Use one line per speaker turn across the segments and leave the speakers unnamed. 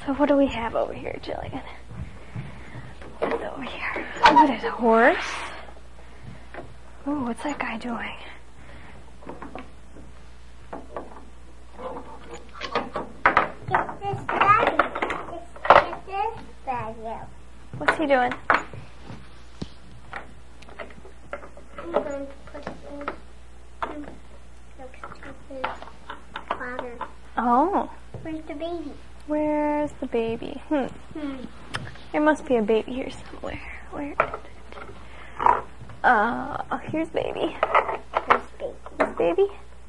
So what do we have over here, Jillian? What's over here? Oh, there's a horse. Oh, what's that guy doing? What's he doing?
I'm going to put him next to his father.
Oh.
Where's the baby?
Where's the baby? There must be a baby here somewhere. Where is it? Here's baby.
Here's baby.
Here's baby.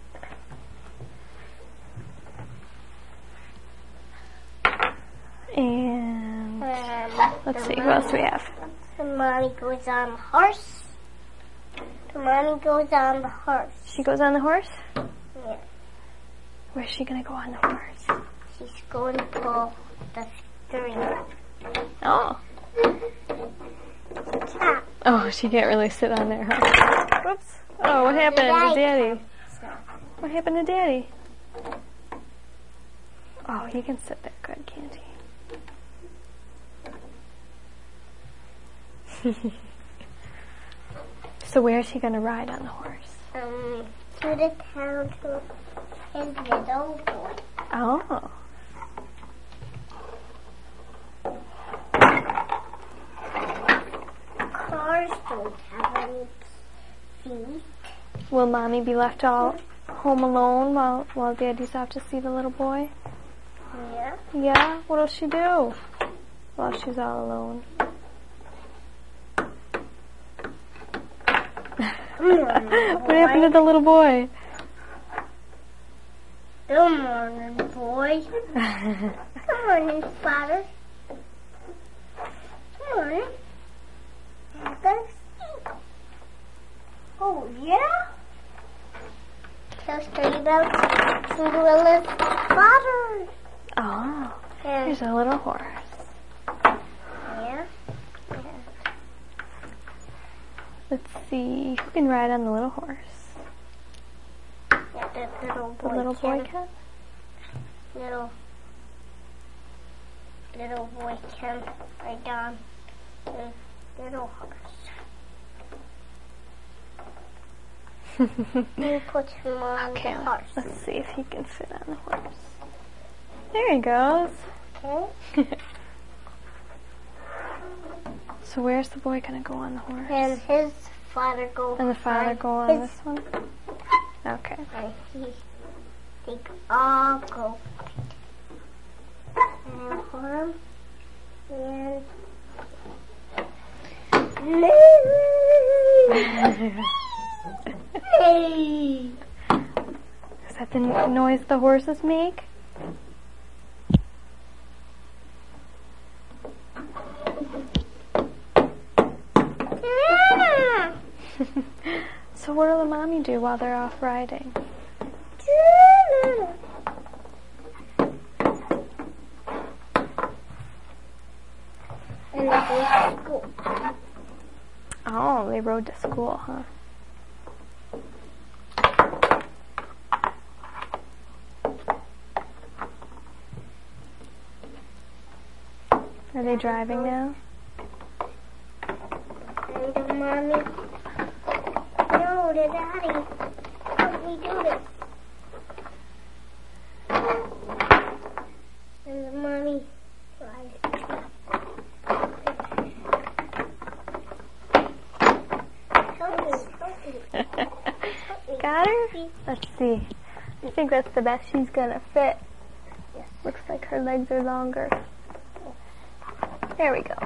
And let's see, what else do we have?
The mommy goes on the horse. The mommy goes on the horse.
She goes on the horse?
Yeah.
Where's she gonna go on the horse?
She's going to pull the string.
Oh.
Top.
Oh, she can't really sit on there, huh? Whoops. Oh, what happened to Daddy? What happened to Daddy? Oh, he can sit there good, can't he? So where's he gonna ride on the horse?
To the town to his little boy.
Oh.
Cars don't have any feet.
Will Mommy be left all home alone while Daddy's off to see the little boy?
Yeah.
Yeah? What'll she do while she's all alone? What happened to the little boy?
Good morning, boy. Good morning, Father. Good morning. Oh, yeah? Tell a story about Cinderella's father.
Oh,
And
here's a little horse.
yeah.
Let's see, who can ride on the little horse?
Yeah, the little
The
boy.
little boy can?
Little boy can ride on the little horse. You put him on
Okay,
the horse.
let's see if he can fit on the horse. There he goes.
Okay.
So where's the boy gonna go on the horse?
And his father go.
And the father go on this one? Okay.
And they all go. And for him. And
Is that the noise the horses make? So what will the mommy do while they're off riding?
And they go to school.
Oh, they rode to school, huh? Are they driving now?
And the mommy. No, the daddy. Help me do this. And the mommy drives. Help me.
Got her? Let's see. I think that's the best she's gonna fit.
Yes.
Looks like her legs are longer. There we go.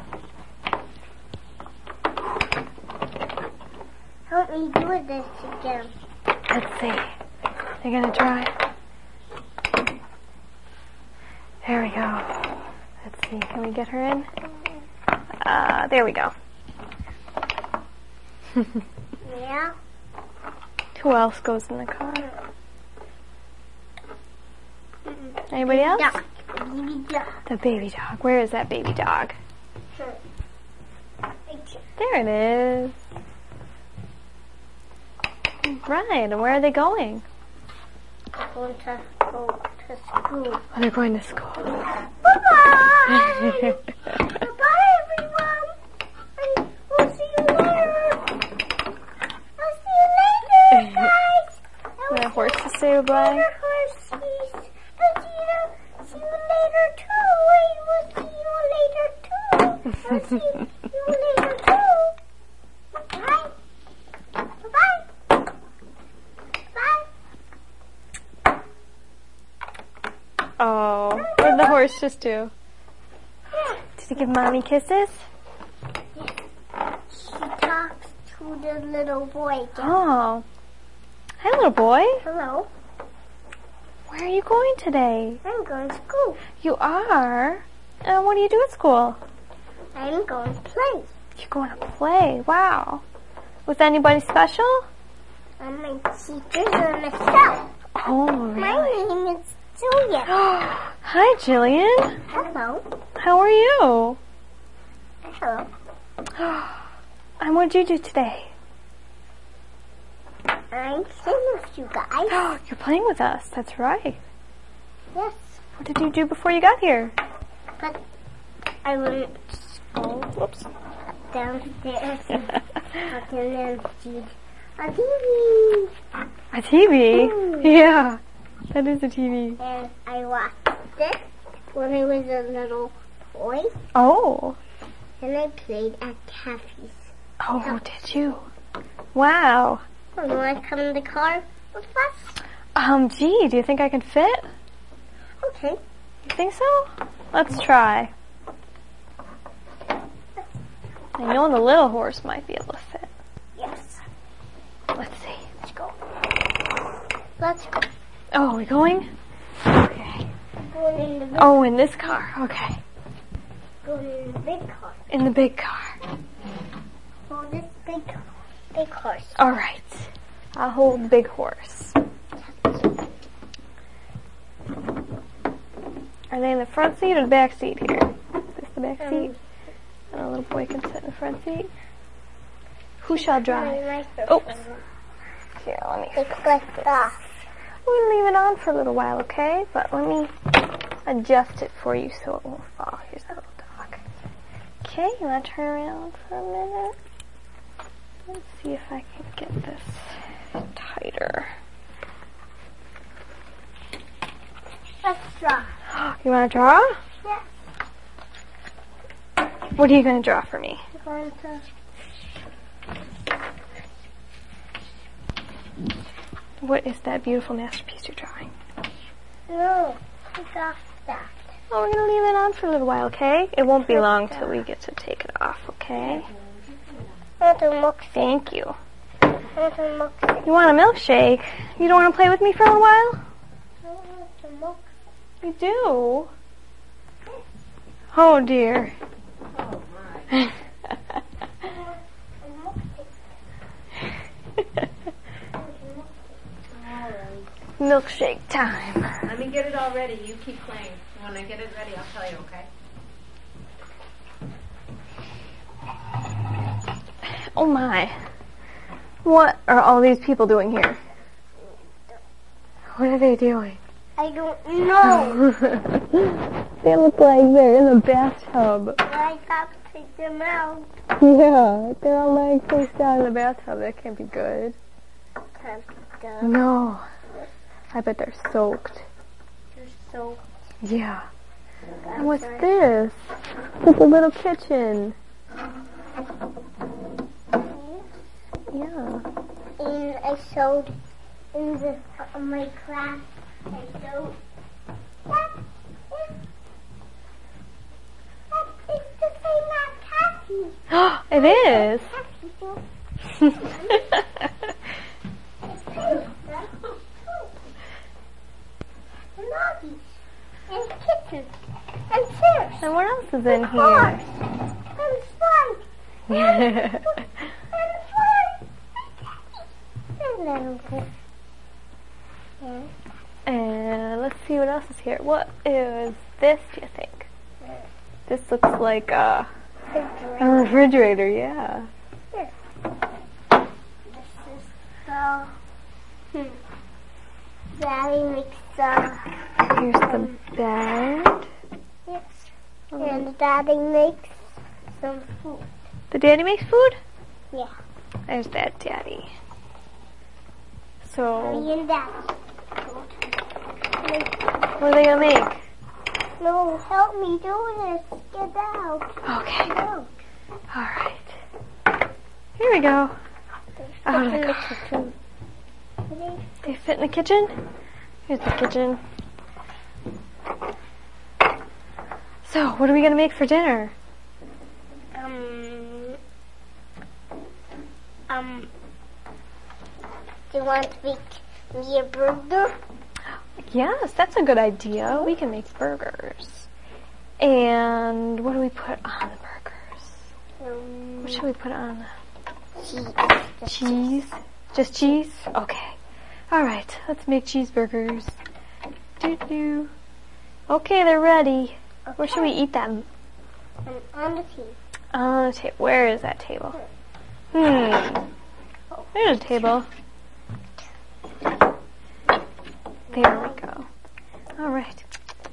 Help me do this again.
Let's see. They're gonna try. There we go. Let's see. Can we get her in? There we go.
Yeah.
Who else goes in the car? Anybody else?
Duck. Baby duck.
The baby dog. Where is that baby dog? There it is. Right, and where are they going?
Going to go to school.
Oh, they're going to school.
Bye-bye. Bye! Bye, everyone! And we'll see you later! I'll see you later, guys!
The horses say goodbye.
Horses. I'll see you later, too! Wait, we'll see you later, too! I'll see you later, too! Bye! Bye-bye! Bye!
Oh, what did the horse just do? Did he give mommy kisses?
She talks to the little boy again.
Oh. Hi, little boy.
Hello.
Where are you going today?
I'm going to school.
You are? What do you do at school?
I'm going to play.
You're going to play. Wow. With anybody special?
My teachers and myself.
Oh, really?
My name is Julia.
Hi, Jillian.
Hello.
How are you?
Hello.
And what did you do today?
I'm playing with you guys.
You're playing with us. That's right.
Yes.
What did you do before you got here?
But I went to school.
Whoops.
Downstairs. And then see a TV.
A TV?
Mm.
Yeah. That is a TV.
And I watched it when I was a little boy.
Oh.
And I played at Kathy's.
Oh, did you? Wow.
You want to come in the car with us?
Gee, do you think I can fit?
Okay.
You think so? Let's try. I know the little horse might be able to fit.
Yes.
Let's see.
Let's go. Let's go.
Oh, are we going? Okay.
Going in the big,
Oh, in this car. Okay.
going in the big car.
In the big car.
Oh, this big horse.
All right. I'll hold the big horse. Are they in the front seat or the back seat here? Is this the back seat? And a little boy can sit in the front seat. Who shall drive? Oh. Here, let me.
It's like that.
We'll leave it on for a little while, okay? But let me adjust it for you so it won't fall. Here's that little dog. Okay, you want to turn around for a minute? Let's see if I can get this tighter.
Let's draw.
You want to draw?
Yes.
What are you going to draw for me?
I'm going to.
What is that beautiful masterpiece you're drawing?
No, I got that.
Oh, we're going to leave it on for a little while, okay? It won't be long till we get to take it off, okay?
I want a milkshake.
Thank you.
I want a milkshake.
You want a milkshake? You don't want to play with me for a little while?
I want a milkshake.
You do? Oh, dear.
Oh, my.
Milkshake time.
Let me get it all ready. You keep playing. When I get it ready, I'll tell you, okay?
Oh my. What are all these people doing here? What are they doing?
I don't know.
They look like they're in the bathtub.
I have to take them out.
Yeah, they're all laying face down in the bathtub. That can't be good. No. I bet they're soaked.
They're so.
Yeah. And what's this? It's a little kitchen. Yeah.
And I showed in my class. I showed that is the same as Cassie.
It is.
And doggies. And kittens. And chairs.
And what else is in
Cars.
here?
And slide. And slide. And little bit.
And let's see what else is here. What is this, do you think? This looks like a refrigerator, yeah.
Here. This is the Daddy makes the
Here's the bed.
yes. And Daddy makes some food.
The daddy makes food?
Yeah.
There's that daddy.
Me
So,
and Daddy.
what are they gonna make?
No, help me do this. Get out.
Okay.
No.
Alright. Here we go. Out of the car.
kitchen.
They fit in the kitchen? Here's the kitchen. So, what are we gonna make for dinner?
Do you want to make me a burger?
Yes, that's a good idea. We can make burgers. And what do we put on the burgers? What should we put on?
Cheese.
Cheese? Just cheese? Okay. Alright, let's make cheeseburgers. Doo-doo. Okay, they're ready. Where should we eat them?
On the table.
On the table. Where is that table? There's a table. There we go. Alright.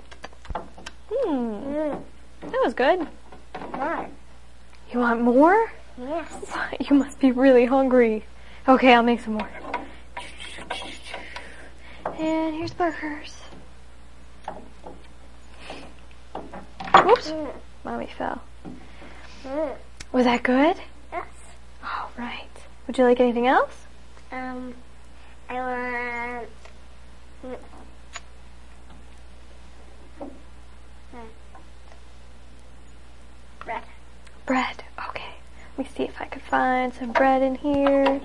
That was good.
More.
You want more?
Yes.
You must be really hungry. Okay, I'll make some more. And here's burgers. Oops. Mommy fell. Was that good?
Yes.
All right. Would you like anything else?
I want bread.
Bread. Okay. Let me see if I can find some bread in here.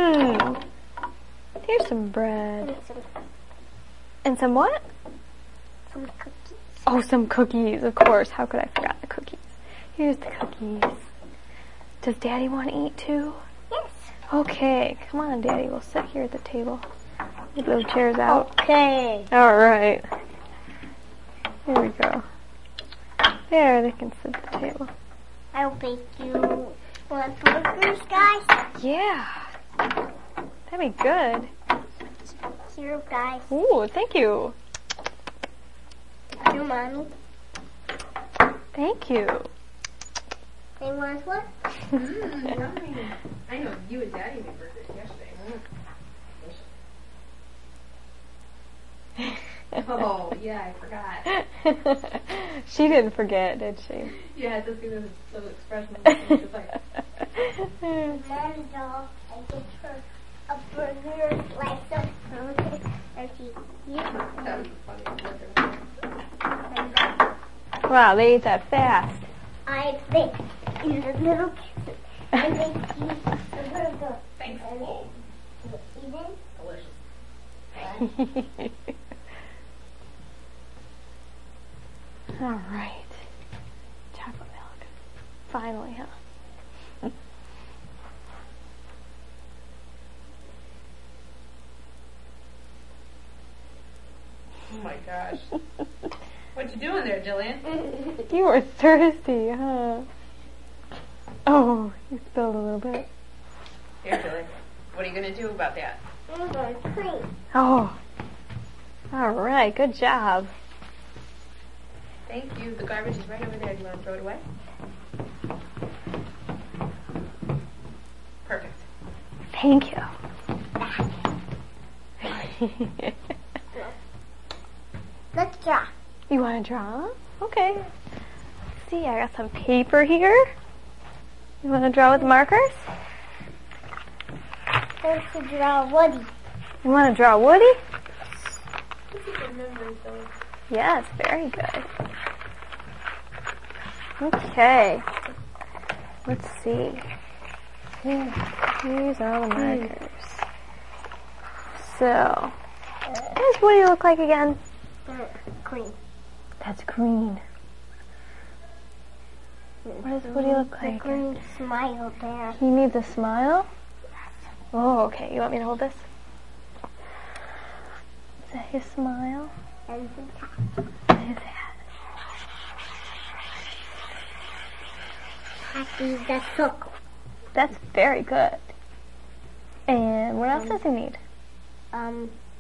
Here's some bread. And some what?
Some cookies.
Oh, some cookies, of course. How could I forget the cookies? Here's the cookies. Does Daddy want to eat too?
Yes.
Okay, come on, Daddy. We'll sit here at the table. Get those chairs out.
Okay.
All right. Here we go. There, they can sit at the table.
I'll bake you want burgers, guys.
Yeah. That'd be good.
Here, guys.
Ooh, thank you.
Your mommy.
Thank you.
They want one?
Yummy. I know you and Daddy made burgers yesterday. Oh, yeah, I forgot.
She didn't forget, did she?
Yeah, just because it's so expressionless. She was like,
Mom's doll, I get her a burger, like some burger, and she
that was the funniest.
Wow, they ate that fast.
I bake in the little kitchen. I make you a burger.
Thanks.
And
Oh,
eat it.
delicious.
All right. Chocolate milk. Finally, huh?
Oh my gosh. What you doing there, Jillian?
You were thirsty, huh? Oh, you spilled a little bit.
Here, Jillian. What are you going to do about that?
I'm going to clean.
Oh. All right, good job.
Thank you. The garbage is right over there. Do you want to throw it away? Perfect.
Thank you.
Let's draw.
You want to draw? Okay. Let's see, I got some paper here. You want to draw with markers?
I'm going to draw Woody.
You want to draw Woody? Yes, very good. Okay. Let's see. Here's all the markers. So, what does Woody look like again?
Green.
That's green. What does Woody look
The
like?
green smile there.
He needs a smile? Oh, okay. You want me to hold this? Is that his smile?
And
His hat.
happy the circle.
That's very good. And what else does he need?
A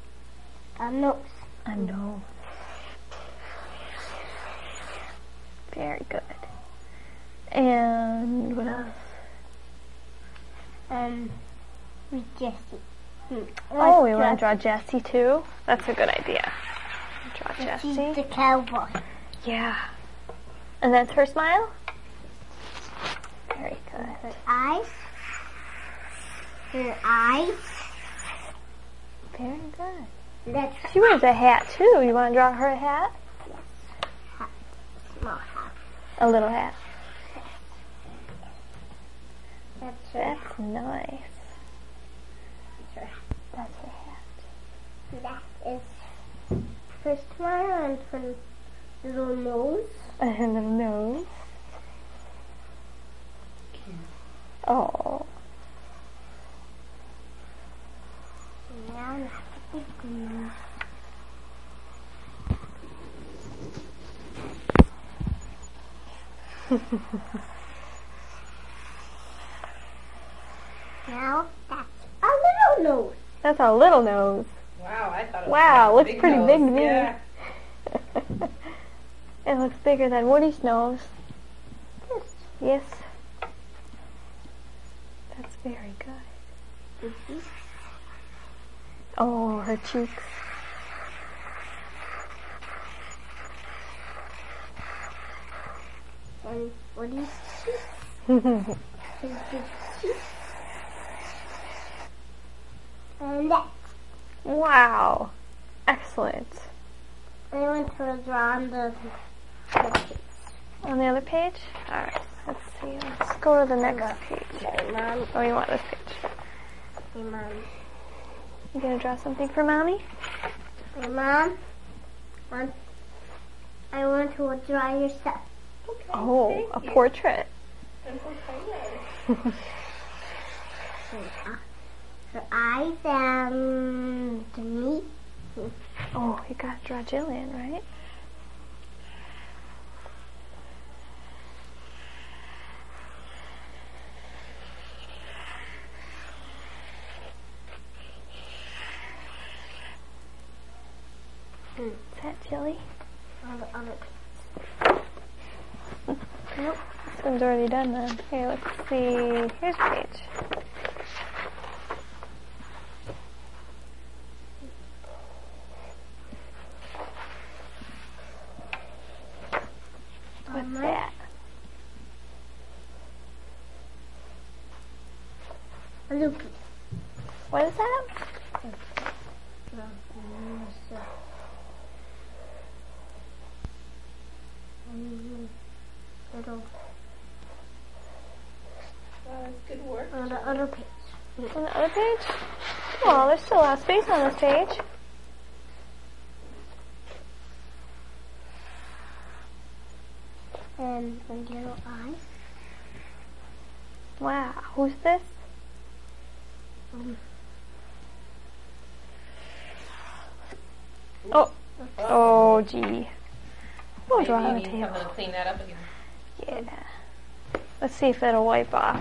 nose.
A nose. Very good. And what else?
With Jessie.
Oh, we want to draw Jessie too? That's a good idea. Draw
She's
Jessie.
the cowboy.
Yeah. And that's her smile? Very good.
Her eyes. Her eyes.
Very good.
That's
She wears a hat too. You want to draw her a hat?
small hat.
A little hat.
That's her.
That's nice.
That's her.
That's her hat.
That is her smile and her little nose.
And the nose. Oh.
Now that's the big nose. Now that's a little nose.
That's a little nose.
Wow, I thought it was
Wow,
a
looks
big
pretty
nose.
big to me.
Yeah.
It looks bigger than Woody's nose. Yes. That's very good. Oh, her cheeks.
And what do you see? And that.
Wow. Excellent.
I want to draw on the
On the other page? Alright, let's see. Let's go to the next page.
Hey, Mom.
Oh, you want this page?
Hey, Mom.
You gonna draw something for Mommy?
Hey, Mom. I want to draw your stuff.
Oh, a portrait.
I'm so excited.
Her eyes and me.
Oh, you gotta draw Jillian, right? Is that Jilly?
On the other.
Nope, this one's already done then. Here, let's see. Here's a page. What's that?
Look.
What is that?
Little
Wow, that's good work.
on the other page.
On the other page? Well, there's still a lot of space on this page.
And the yellow eyes.
Wow, who's this? Oh, oh, gee. We'll
Maybe
draw
you
on the
need
table.
someone to clean that up again.
Yeah. Let's see if it'll wipe off.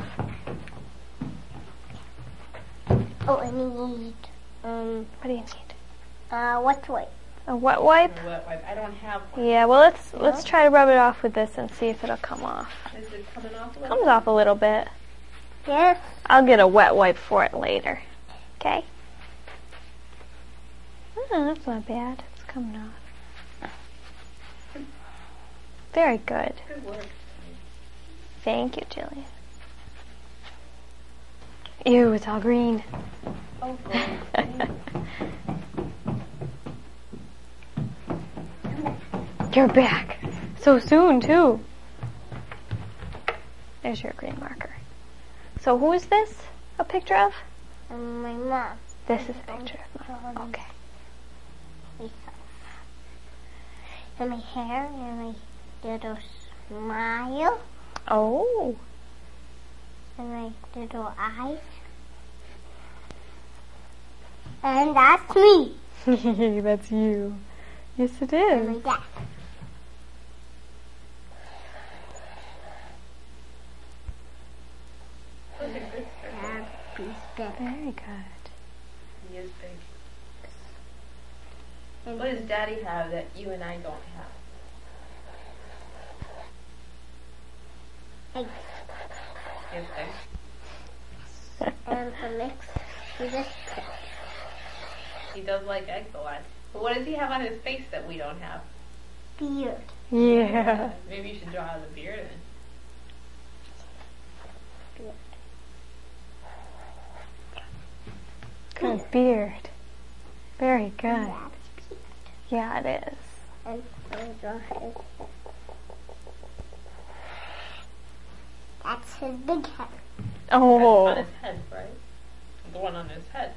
Oh, and you need
What do you need?
what's white?
A wet wipe?
Or wet wipe. I don't have one.
Yeah, well let's try to rub it off with this and see if it'll come off.
Is it coming off a little?
Comes off a little bit.
Yes.
I'll get a wet wipe for it later. Okay? Oh, that's not bad. It's coming off. Very good.
Good work.
Thank you, Jillian. Ew, it's all green.
Oh, good.
You're back. So soon, too. There's your green marker. So who is this a picture of?
And my mom.
This is a picture of Mom. Okay.
And my hair and my little smile
Oh.
and my little eyes. And that's me.
That's you. Yes, it
And
is.
my dad.
Look at this.
He's big.
Very good.
He is big.
And
What does Daddy have that you and I don't have?
eggs.
His eggs.
And the next is this picture.
He does like eggs a lot. But what does he have on his face that we don't have?
Beard.
Yeah.
Maybe you should draw the beard in.
Good beard. Very good.
That's beard.
Yeah, it is.
And I'll draw his. That's his big head.
On
Oh.
his head, right? The one on his head.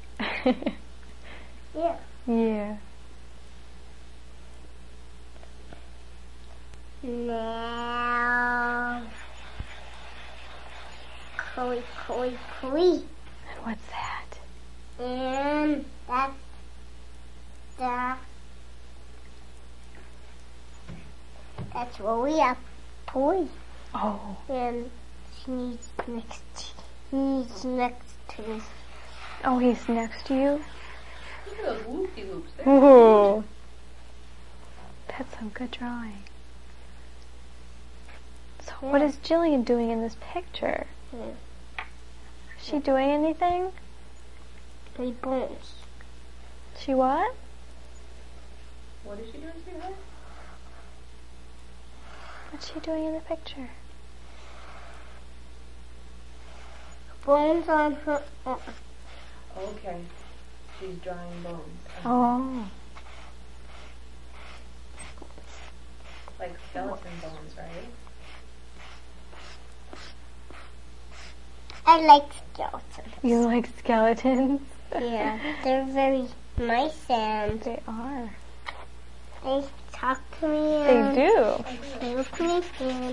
Yeah.
Yeah.
Now, Chloe.
And what's that?
And that's Roya Toy.
Oh.
And she needs next to me.
Oh, he's next to you?
Look at those loopy-loops there.
Ooh. That's some good drawing. So what is Jillian doing in this picture?
Yeah.
Is she doing anything?
Play bones.
She what?
What is she doing to her?
What's she doing in the picture?
Bones on her arm.
Okay. She's drawing bones.
Oh.
Like skeleton bones, right?
I like skeletons.
You like skeletons?
Yeah, they're very nice and
They are.
they talk to me
They
and
do.
they look nice and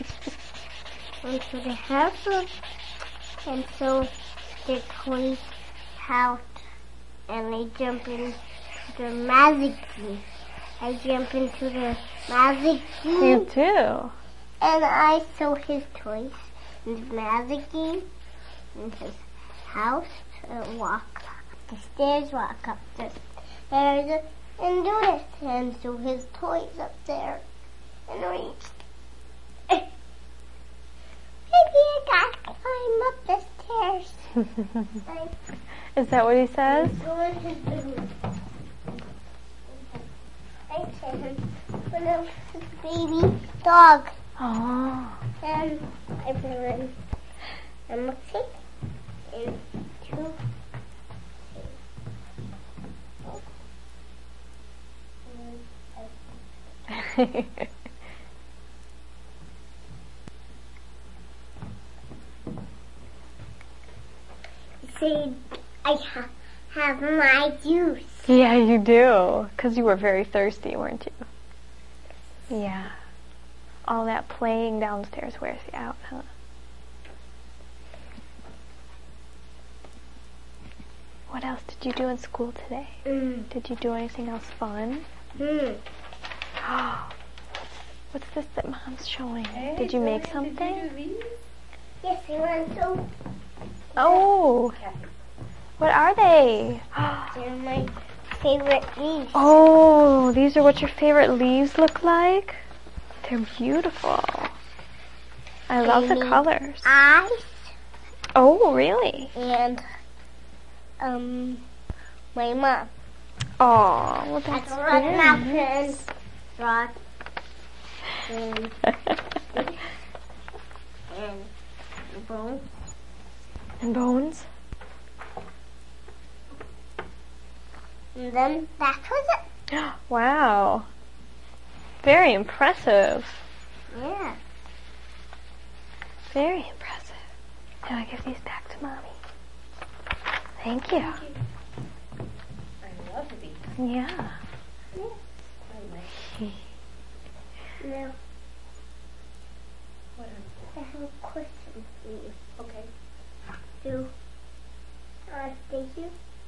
so they have them and so their toys out and they jump into the magic game. I jump into the magic
You
game
do.
and I show his toys in the magic game in his house and walk up the stairs, walk up the stairs and do this and show his toys up there and reach. Maybe I gotta climb up the stairs.
Is that what he says?
Go in his bedroom. I said him when I was a baby dog.
Oh.
And I put in a milkshake and two. Said I have my juice.
Yeah, you do. Because you were very thirsty, weren't you? Yeah. All that playing downstairs wears you out, huh? What else did you do in school today? Did you do anything else fun? What's this that Mom's showing?
Hey,
Did you make
Jillian,
something?
Did you do these?
Yes, I want to.
Oh,
Okay.
what are they?
They're my favorite leaves.
Oh, these are what your favorite leaves look like? They're beautiful. I love the
need
colors.
Eyes
Oh, really?
and my mom.
Oh, well
I
that's
draw my
very nice.
friends. Draw and bones.
And bones?
And then that was it.
Wow. Very impressive.
Yeah.
Very impressive. Now I give these back to Mommy. Thank you.
I love these.
Yeah.
I like
Now,
what
I have a question for you.
Okay.
Do I stay here?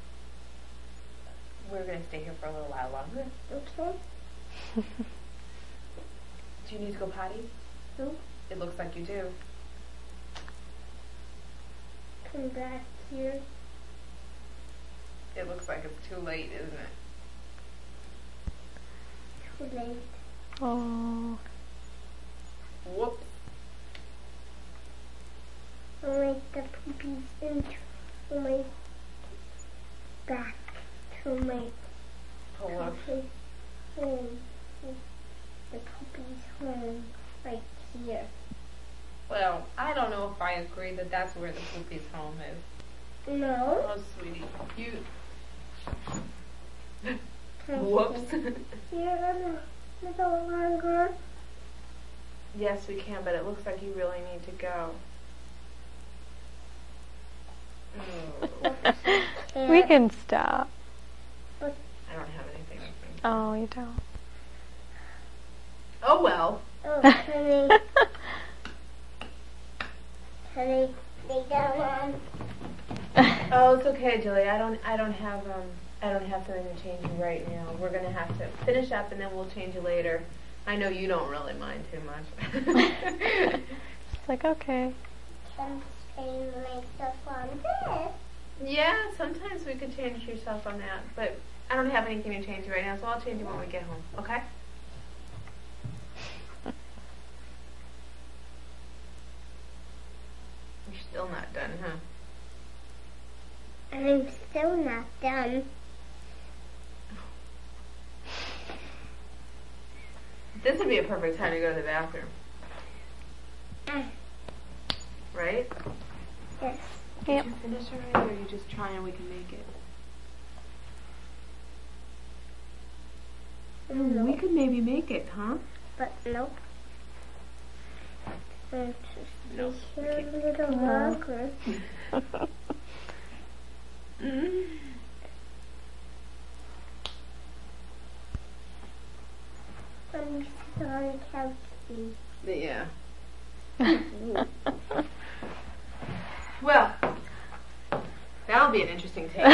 We're going to stay here for a little while longer.
Okay.
Do you need to go potty?
No.
It looks like you do.
Come back here.
It looks like it's too late, isn't it?
Too late.
Oh.
Whoops.
into my back to my
Pillow.
puppy's home. The puppy's home right here.
Well, I don't know if I agree that that's where the poopy's home is.
No.
Oh, sweetie. Whoops.
Here a little longer.
Yes, we can, but it looks like you really need to go. Oh.
We can stop.
I don't have anything.
Oh, you don't.
Oh well.
Oh, honey. Honey, lay down on.
Oh, it's okay, Julie. I don't have something to change you right now. We're gonna have to finish up and then we'll change you later. I know you don't really mind too much.
It's like, okay.
Can train myself on this.
Yeah, sometimes we could change yourself on that, but I don't have anything to change you right now, so I'll change you when we get home. Okay? You're still not done, huh?
I'm still not done.
This would be a perfect time to go to the bathroom,
Ah,
right?
yes.
Yep.
Did you finish already, or are you just trying we can make it?
No,
We could maybe make it, huh?
but nope. I'm
No.
just stay here a little longer. Let me sit on the couch, please.
Yeah. Well, that'll be an interesting take.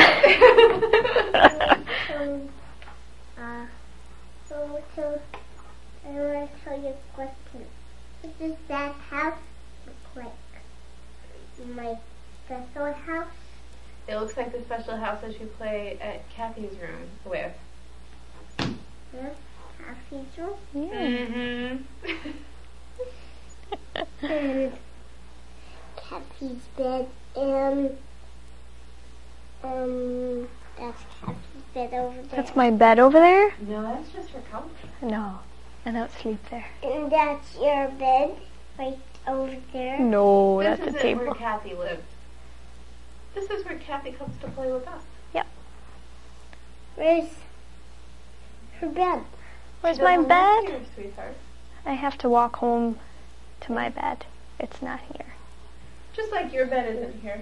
So, I want to tell you a question. What does that house look like? My special house?
It looks like the special house that you play at Kathy's room with.
Yes, Kathy's room.
Yeah.
Mm-hmm.
And Kathy's bed, and that's Kathy's bed over there.
That's my bed over there?
No, that's just her comfort.
No. I don't sleep there.
And that's your bed, right over there.
No,
This
that's a
isn't where
table.
Kathy lives. This is where Kathy comes to play with us.
Where's her bed?
Where's
She
my
doesn't live
bed?
here, sweetheart.
I have to walk home to my bed. It's not here.
Just like your bed isn't here.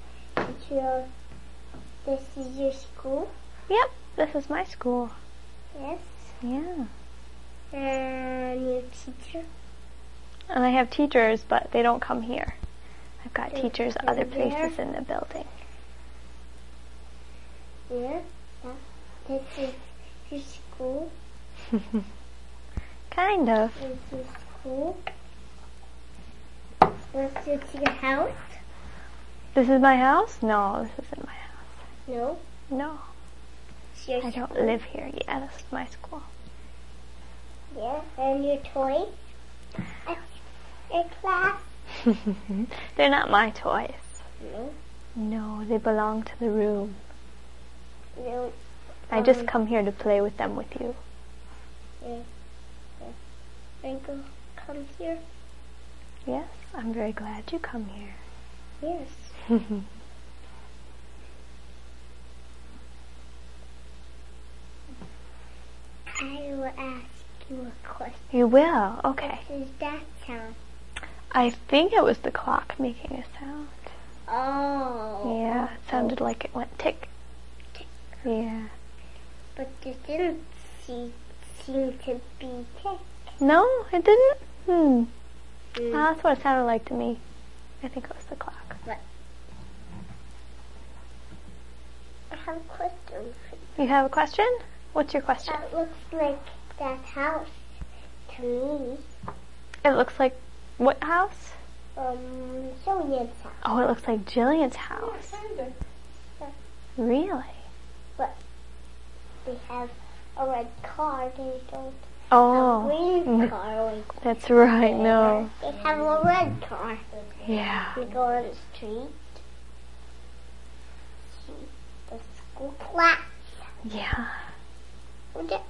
This is your school?
Yep, this is my school.
Yes.
Yeah.
And your teacher?
And I have teachers, but they don't come here. I've got
They
teachers
come
other
there?
places in the building.
Yeah. This is your school?
Kind of.
This is school? This is your house?
This is my house? No, this isn't my house.
No.
No,
It's your
I don't
school?
live here. Yeah, this is my school.
Yeah. And your toys? That's your class?
They're not my toys.
No.
No, they belong to the room.
No.
I just come here to play with them with you.
Yeah. Uncle, come here.
Yes, I'm very glad you come here.
Yes. I will ask you a question.
You will? Okay.
What does that sound?
I think it was the clock making a sound.
Oh.
Yeah, it sounded like it went tick.
Tick.
Yeah.
But it didn't seem to be tick.
No, it didn't?
Mm.
That's what it sounded like to me. I think it was the clock.
I have a question for you.
You have a question? What's your question?
That looks like that house to me.
It looks like what house?
Julian's house.
Oh, it looks like Jillian's house.
Kinda.
Really?
They have a red car. They don't
Oh,
have a green car. Like
that's right. No.
They have a red car.
Yeah.
They go on the street. Go class.
Yeah.
Would it?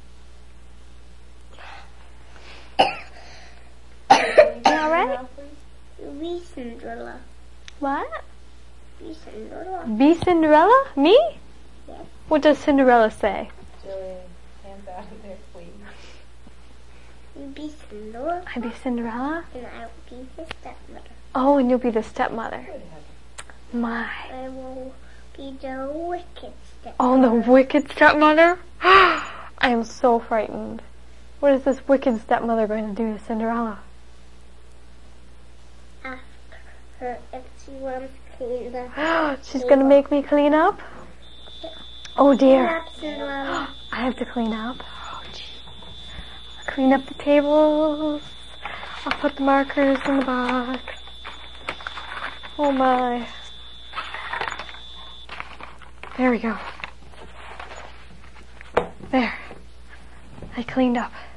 You alright?
Be Cinderella.
What?
Be Cinderella.
Be Cinderella? Me?
Yes.
What does Cinderella say?
Jillian, hands out of there, please.
You be Cinderella,
I be Cinderella?
and I will be his stepmother.
Oh, and you'll be the stepmother.
Good heavens.
My.
I will be the wicked stepmother.
Oh, the wicked stepmother? I am so frightened. What is this wicked stepmother going to do to Cinderella?
Ask her if she wants to clean the
She's going to make me clean up? Oh dear.
up, Cinderella.
I have to clean up. Oh gee. I'll clean up the tables. I'll put the markers in the box. Oh my. There we go. There. I cleaned up.